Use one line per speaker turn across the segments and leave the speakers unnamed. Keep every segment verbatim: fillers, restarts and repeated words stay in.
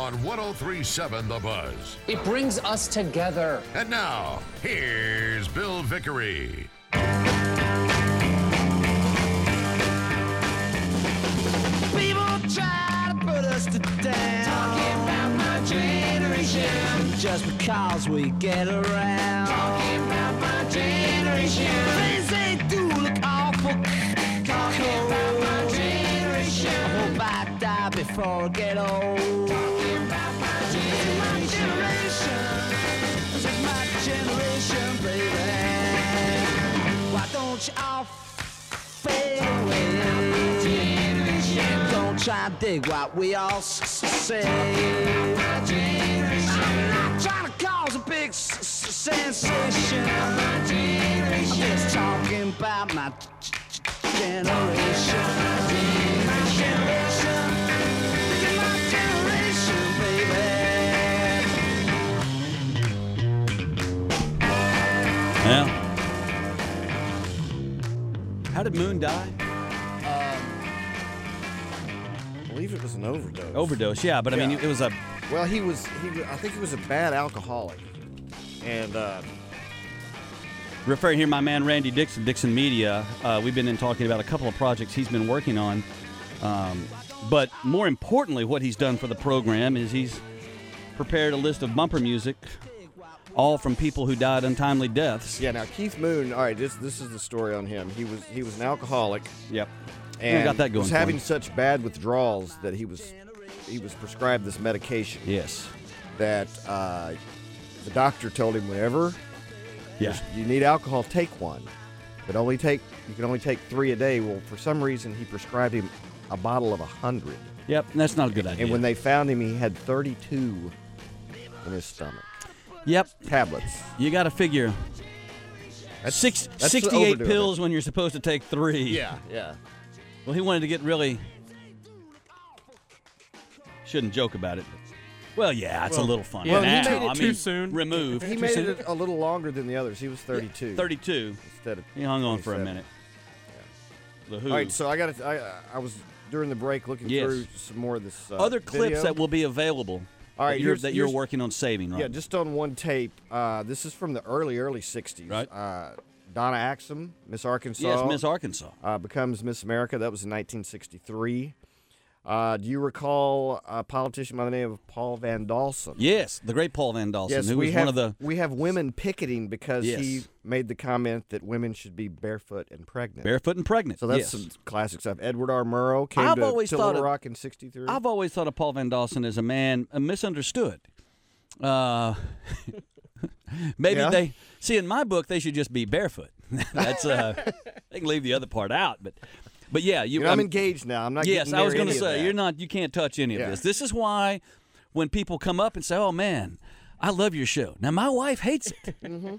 on one oh three point seven The Buzz.
It brings us together.
And now, here's Bill Vickery.
People try to put us to down, talking about my generation, just because we get around, talking about my generation. Things they do look awful, talking about my generation. I hope I die before I get old, talking about my generation. My generation, this is my generation, baby. Why don't you all fade away? Don't try to dig what we all say. I'm not trying to cause a big s- s- sensation. I'm just talking about my g- g- generation. My generation. This is my generation, baby.
Yeah. How did Moon die?
I believe it was an overdose.
Overdose, yeah, but I mean,
Yeah.
it was a.
Well, he was. He. wa- I think he was a bad alcoholic, and uh,
Referring here, my man Randy Dixon, Dixon Media. Uh, we've been in talking about a couple of projects he's been working on. Um, but more importantly, what he's done for the program is he's prepared a list of bumper music, all from people who died untimely deaths.
yeah. Now Keith Moon. All right, this this is the story on him. He was he was an alcoholic.
Yep.
And
got that going
was
for
having
him.
such bad withdrawals that he was he was prescribed this medication.
Yes.
That uh, the doctor told him whenever
Yeah.
you need alcohol, take one, but only take you can only take three a day. Well, for some reason, he prescribed him a bottle of a hundred.
Yep. That's not a good idea.
And when they found him, he had thirty-two in his stomach.
Yep.
Tablets.
You got to figure.
That's,
Six,
that's
sixty-eight
overdoing
pills
it.
when you're supposed to take three.
Yeah, yeah.
Well, he wanted to get really. Shouldn't joke about it. But, well, yeah, it's
Well,
a little funny.
well, he
now.
made it
I
too
mean,
soon.
Removed.
He
Too
made
soon?
it a little longer than the others. He was thirty-two.
thirty-two.
Instead of
He hung on for a
twenty-seven.
minute. The Who.
All right, so I got I I was during the break looking
Yes.
through some more of this uh,
Other clips
video.
that will be available.
All right,
that you're,
here's-
that you're
here's-
working on saving, right?
Yeah, just on one tape. Uh, this is from the early, early sixties.
Right.
Uh, Donna Axum, Miss Arkansas.
Yes, Miss Arkansas.
Uh, becomes Miss America. That was in nineteen sixty-three. Uh, do you recall a politician by the name of Paul Van Dalsen?
Yes, the great Paul Van Dalsen,
Yes,
who
we
was
have,
one of the.
we have women picketing because
Yes.
he made the comment that women should be barefoot and pregnant.
Barefoot and pregnant.
So that's
yes.
some classic stuff. Edward R. Murrow came
I've
to,
always
to
thought
Little
of-
Rock in sixty-three.
I've always thought of Paul Van Dalsen as a man uh, misunderstood. Uh, maybe
Yeah?
they see in my book they should just be barefoot. That's uh, they can leave the other part out, but but yeah, you.
You know, I'm
um,
engaged now. I'm not.
Yes,
getting
I was
near
going to
any of
say
that.
you're not. You can't touch any of
Yeah.
this. This is why when people come up and say, "Oh man, I love your show." Now my wife hates it.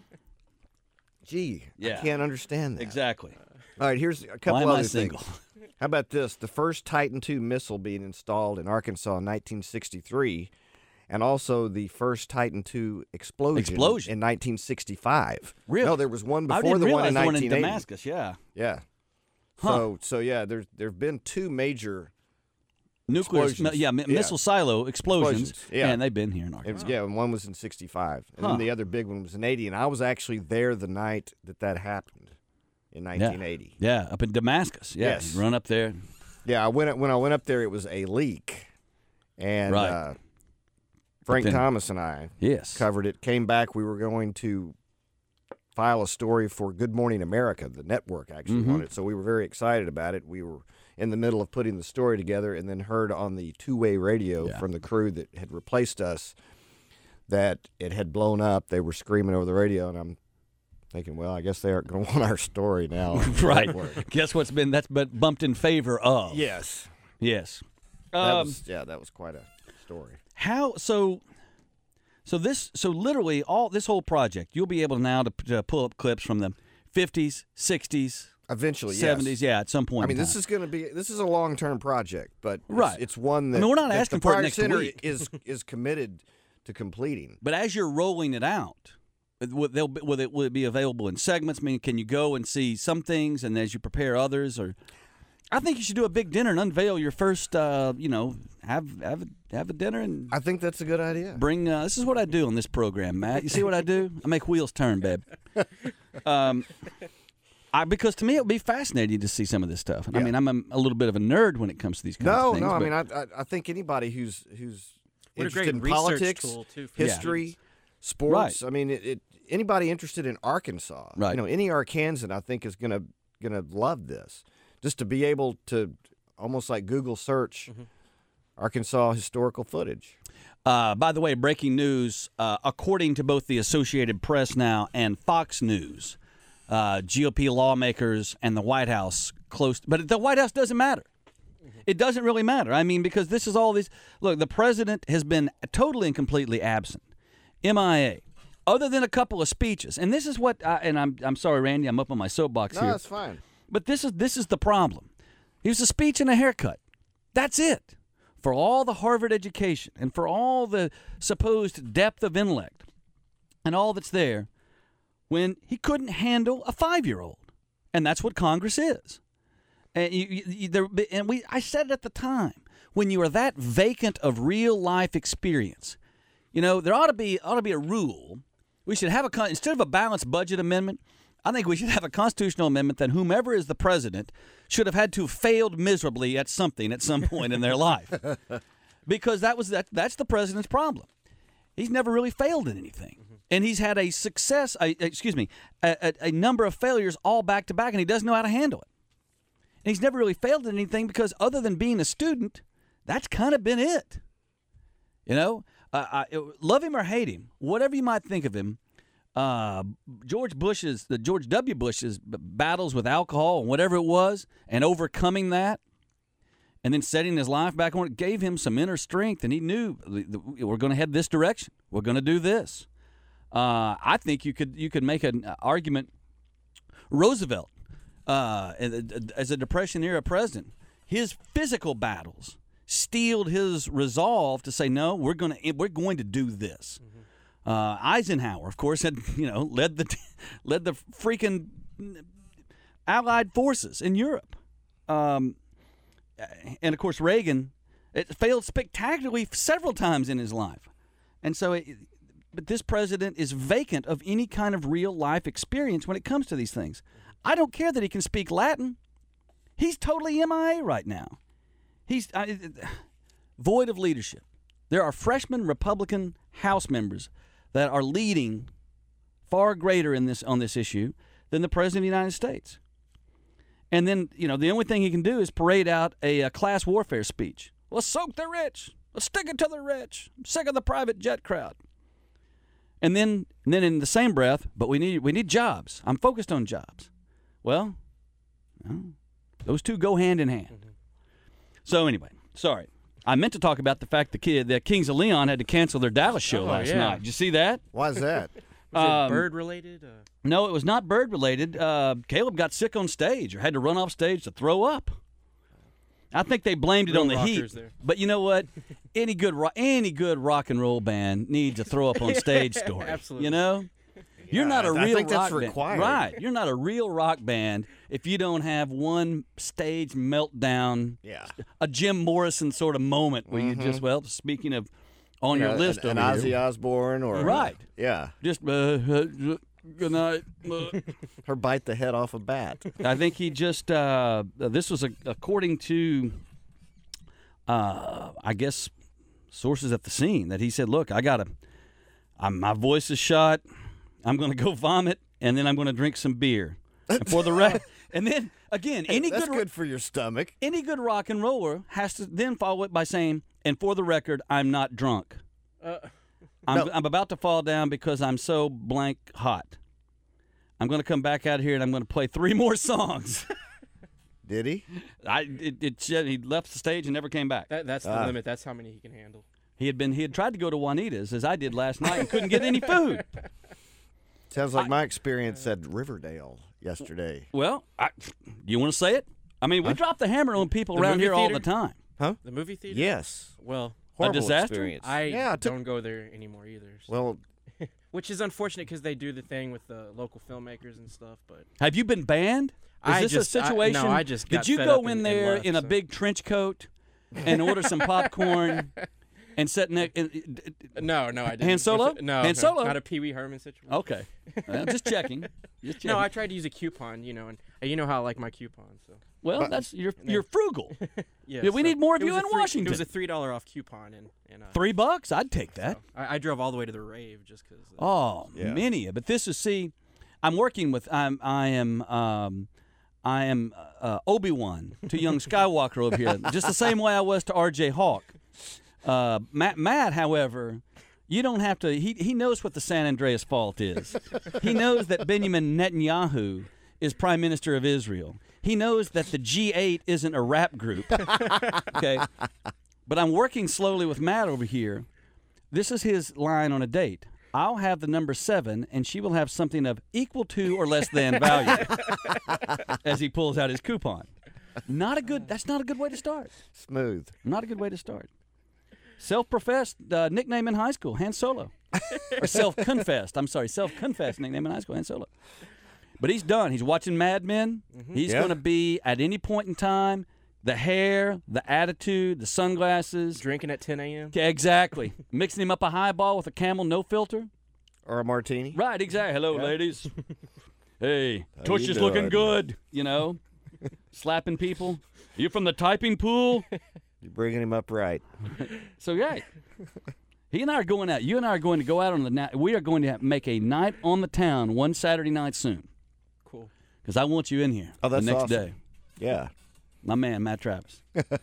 Gee,
Yeah.
I can't understand that.
Exactly.
All right, here's a couple
Why am I
other
single?
things. How about this? The first Titan two missile being installed in Arkansas in nineteen sixty-three, and also the first Titan two explosion,
Explosion.
in nineteen sixty-five.
Really?
No, there was one
I
before
didn't
the
realize
one in
the one in
nineteen eighty.
Damascus. Yeah.
Yeah.
Huh.
So, so yeah, there's there have been two major.
Nuclear,
Explosions.
yeah, mi-
Yeah.
missile silo explosions,
Explosions, yeah.
and they've been here in
It
Arkansas.
was, yeah, and one was in sixty-five, and
Huh.
then the other big one was in eighty. And I was actually there the night that that happened in nineteen eighty.
Yeah, up in Damascus. Yeah,
Yes.
you run up there.
Yeah, I went when I went up there. It was a leak, and
Right.
uh, Frank
But then-
Thomas and I
Yes.
covered it. Came back. We were going to file a story for Good Morning America, the network actually
Mhm.
on it. So we were very excited about it. We were in the middle of putting the story together, and then heard on the two-way radio
Yeah.
from the crew that had replaced us that it had blown up. They were screaming over the radio, and I'm thinking, well, I guess they aren't going to want our story now. on the
Right.
network.
Guess what's been that's been bumped in favor of.
Yes.
Yes.
That
Um,
was, yeah, that was quite a story.
how so? So this so literally all this whole project you'll be able now to, to pull up clips from the fifties, sixties,
Eventually, yes.
seventies. Yeah, at some point.
I mean,
in
this
time.
is going to be this is a long term project, but it's,
Right.
it's one that
I mean, we're not
that
asking
the
for it
Pryor
next
Center
week.
is is committed to completing.
But as you're rolling it out, will, they'll be- will, it, will it be available in segments? I mean, can you go and see some things, and as you prepare others, or I think you should do a big dinner and unveil your first, uh, you know, have have a, have a dinner and
I think that's a good idea.
bring. Uh, this is what I do on this program, Matt. You see what I do? I make wheels turn, babe. Um, I because to me it would be fascinating to see some of this stuff. And I
Yeah.
mean, I'm a, a little bit of a nerd when it comes to these kinds
No,
of things.
no. I
but-
mean, I, I I think anybody who's who's
What a great
interested in
research
politics,
tool, too, for
history,
students.
sports. I mean, it, it, anybody interested in Arkansas,
Right.
you know, any Arkansan, I think is gonna gonna love this. Just to be able to almost like Google search
Mm-hmm.
Arkansas historical footage.
Uh, by the way, breaking news, uh, according to both the Associated Press now and Fox News, uh, G O P lawmakers and the White House close. But the White House doesn't matter. It doesn't really matter. I mean, because this is all these. Look, the president has been totally and completely absent, M I A, other than a couple of speeches. And this is what. I, and I'm I'm sorry, Randy. I'm up on my soapbox
No,
here.
that's fine.
But this is this is the problem. He was a speech and a haircut. That's it. For all the Harvard education and for all the supposed depth of intellect and all that's there, when he couldn't handle a five-year-old, and that's what Congress is. And you, you, you, there, and we, I said it at the time, when you are that vacant of real life experience, you know there ought to be ought to be a rule. We should have a con- instead of a balanced budget amendment. I think we should have a constitutional amendment that whomever is the president should have had to have failed miserably at something at some point in their life, because that was that. That's the president's problem. He's never really failed at anything, and he's had a success. A, excuse me, a, a, a number of failures all back to back, and he doesn't know how to handle it. And he's never really failed at anything because, other than being a student, that's kind of been it. You know, uh, I, love him or hate him, whatever you might think of him. Uh, George Bush's, the George W. Bush's battles with alcohol and whatever it was, and overcoming that, and then setting his life back on it, gave him some inner strength, and he knew we're going to head this direction. We're going to do this. Uh, I think you could you could make an argument. Roosevelt, uh, as a Depression era president, his physical battles steeled his resolve to say, no, we're going to we're going to do this. Mm-hmm. Uh, Eisenhower, of course, had you know led the led the freaking Allied forces in Europe, um, and of course Reagan, it failed spectacularly several times in his life, and so. It, but this president is vacant of any kind of real life experience when it comes to these things. I don't care that he can speak Latin; he's totally M I A right now. He's uh, void of leadership. There are freshman Republican House members that are leading far greater in this on this issue than the President of the United States. And then, you know, the only thing he can do is parade out a, a class warfare speech. Let's soak the rich. Let's stick it to the rich. I'm sick of the private jet crowd. And then, and then in the same breath, but we need we need jobs. I'm focused on jobs. Well, no, those two go hand in hand. Mm-hmm. So anyway, sorry. I meant to talk about the fact the kid, the Kings of Leon had to cancel their Dallas show
Oh,
last
yeah.
night. Did you see that?
Why is that?
Was
Um,
it bird related? Uh,
No, it was not bird related. Uh, Caleb got sick on stage or had to run off stage to throw up. I think they blamed it
Real
on the heat.
rockers there.
But you know what? Any good ro- any good rock and roll band needs a throw up on stage story.
Absolutely.
You know? You're not a
I
real
think that's
rock
required.
band. Right. You're not a real rock band if you don't have one stage meltdown,
Yeah.
a Jim Morrison sort of moment where you just, well, speaking of on
You
your
know,
list
an, an
over
Ozzy
here,
Osbourne or
Right.
yeah,
just uh, uh, good night. uh.
her bite the head off a bat.
I think he just, uh, this was a, according to, uh, I guess, sources at the scene, that he said, look, I got to, I'm, my voice is shot. I'm going to go vomit, and then I'm going to drink some beer. And for the rest, and then, again, any
That's
good,
good for your stomach.
any good rock and roller has to then follow it by saying, and for the record, I'm not drunk.
uh,
I'm,
No.
I'm about to fall down because I'm so blank hot. I'm going to come back out here, and I'm going to play three more songs.
Did he?
I it, it he left the stage and never came back.
that, that's the
Ah.
limit. That's how many he can handle.
He had been he had tried to go to Juanita's as I did last night and couldn't get any food.
Sounds like my experience at Riverdale yesterday.
Well, I, you want to say it? I mean, we drop the hammer on people
The
around
movie
here all the
theater?
time.
The movie theater?
Yes.
Well,
Horrible
disaster?
experience.
I
yeah, it took-
don't go there anymore either. So.
Well,
Which is unfortunate because they do the thing with the local filmmakers and stuff. But
Have you been banned? Is
I
this
just-
a
I- no,
situation?
I just got
Did you
fed
go
up
in
and- and
there
left,
in a
so.
big trench coat and order some popcorn and sit next?
no, no, I didn't.
Han
With
Solo?
the- No,
Han
no,
Solo?
not a Pee Wee Herman situation.
Okay, well, just checking. Just checking.
No, I tried to use a coupon, you know, and uh, you know how I like my coupons. So
well, that's you're you're frugal.
yeah,
Yeah, we
so
need more of
it
you
was
in
a three,
Washington.
It was a three dollar off coupon, and, and uh,
Three bucks? I'd take that.
I, I drove all the way to the rave just because. Uh,
Oh,
Yeah.
many. But this is see, I'm working with I'm I am um, I am uh, Obi-Wan to young Skywalker over here, just the same way I was to R J Hawk. Uh, Matt, Matt, however, you don't have to. He he knows what the San Andreas Fault is. He knows that Benjamin Netanyahu is Prime Minister of Israel. He knows that the G eight isn't a rap group. Okay, but I'm working slowly with Matt over here. This is his line on a date. I'll have the number seven, and she will have something of equal to or less than value. As he pulls out his coupon. Not a good. That's not a good way to start.
Smooth.
Not a good way to start. Self-professed uh, nickname in high school, Han Solo. Or self-confessed. I'm sorry, self-confessed nickname in high school, Han Solo. But he's done. He's watching Mad Men. He's
Yeah.
going to be at any point in time. The hair, the attitude, the sunglasses.
drinking at ten a.m.
Yeah, exactly. Mixing him up a highball with a Camel no filter.
Or a martini.
Right, exactly. Hello, ladies. Hey,
How
Tush
you
is looking
doing?
good. You know, slapping people. You from the typing pool?
You're bringing him up right.
So yeah, he and I are going out. You and I are going to go out on the night. We are going to make a night on the town one Saturday night soon.
Cool.
Because I want you in here
Oh, that's
the next
awesome.
day.
Yeah.
My man, Matt Travis.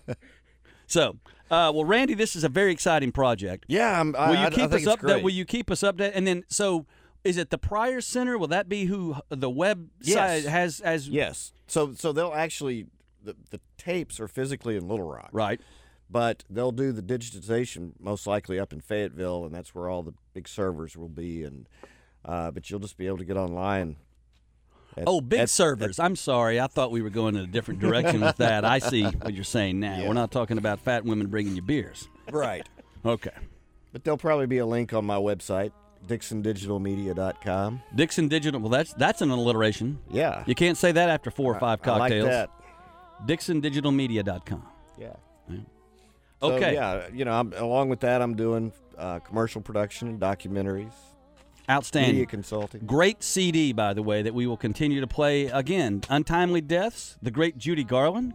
So, uh, well, Randy, this is a very exciting project.
Yeah, I'm, I,
Will you
I, I
keep
think
us
it's
up?
great.
Will you keep us updated? And then, so is it the Pryor Center? Will that be who the website
Yes.
has? As
Yes. So so they'll actually the, the tapes are physically in Little Rock.
right.
But they'll do the digitization most likely up in Fayetteville, and that's where all the big servers will be. And uh, but you'll just be able to get online. At,
Oh, big
at-
servers. I'm sorry. I thought we were going in a different direction with that. I see what you're saying now.
Yeah.
We're not talking about fat women bringing you beers.
at- right.
Okay.
But there'll probably be a link on my website, dixon digital media dot com.
Dixon Digital. Well, that's that's an alliteration.
Yeah.
You can't say that after four or five
I like
cocktails.
that.
Dixon Digital Media dot com.
Yeah.
Okay.
So, yeah, you know, I'm, along with that, I'm doing uh, commercial production and documentaries,
Outstanding.
media consulting.
Great C D, by the way, that we will continue to play again. Untimely Deaths, the great Judy Garland.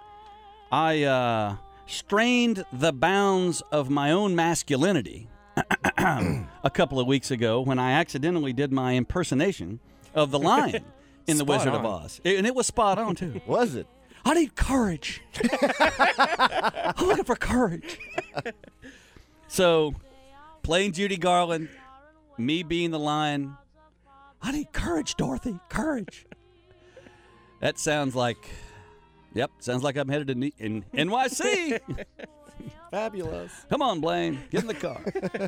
I uh, strained the bounds of my own masculinity a couple of weeks ago when I accidentally did my impersonation of the lion in The
Spot
Wizard of
on.
Oz. And it was spot on, too.
Was it?
I need courage. I'm looking for courage. So, playing Judy Garland, me being the lion. I need courage, Dorothy. Courage. That sounds like, yep, sounds like I'm headed to N- in N Y C.
Fabulous.
Come on, Blaine. Get in the car.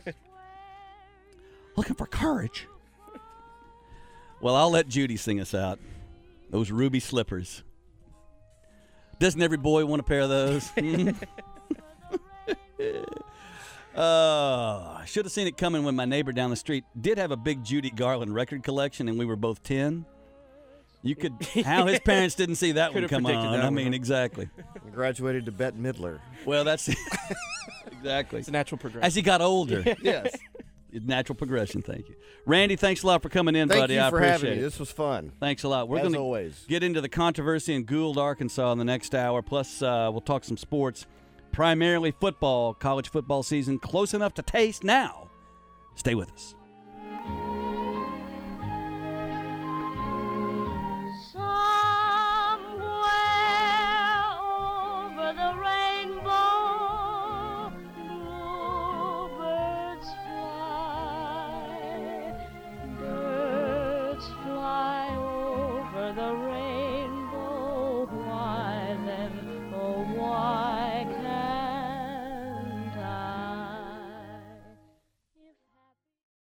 Looking for courage. Well, I'll let Judy sing us out. Those ruby slippers. Doesn't every boy want a pair of those? uh, I should have seen it coming when my neighbor down the street did have a big Judy Garland record collection, and we were both ten. You could, how his parents didn't see that one
Could've
come
predicted
on.
that
I
one,
mean,
huh?
exactly.
I graduated to Bette Midler.
Well, that's exactly.
It's a natural progression.
As he got older.
Yes.
Natural progression. Thank you, Randy. Thanks a lot for coming in,
Thank
buddy.
you
I
for
appreciate
having
it.
me. This was fun.
Thanks a lot. We're
As
going to
always.
get into the controversy in Gould, Arkansas in the next hour. Plus, uh, we'll talk some sports, primarily football. College football season close enough to taste now. Stay with us.